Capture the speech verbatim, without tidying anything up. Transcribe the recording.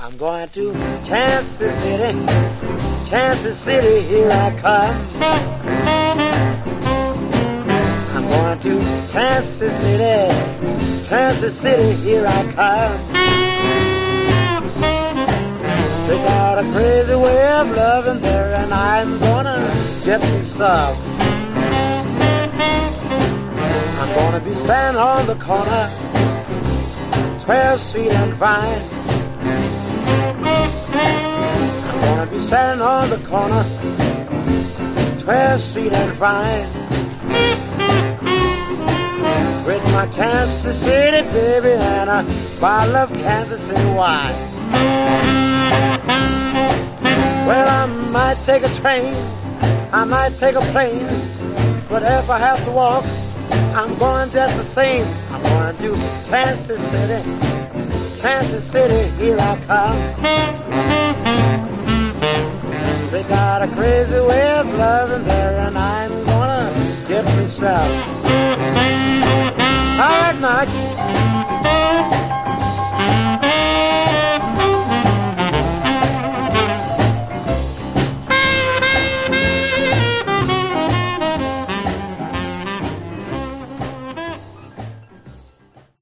I'm going to Kansas City, Kansas City, here I come. I'm going to Kansas City, Kansas City, here I come. They got a crazy way of loving there, and I'm gonna get me some. I'm gonna be standing on the corner, twelfth Street and Vine. I'm gonna be standing on the corner, twelfth Street and Vine, with my Kansas City baby and a bottle of Kansas City wine. Well, I might take a train, I might take a plane, but if I have to walk, I'm going just the same. I'm going to Kansas City, Kansas City, here I come. They got a crazy way of loving there, and I'm gonna get myself. All right, Max.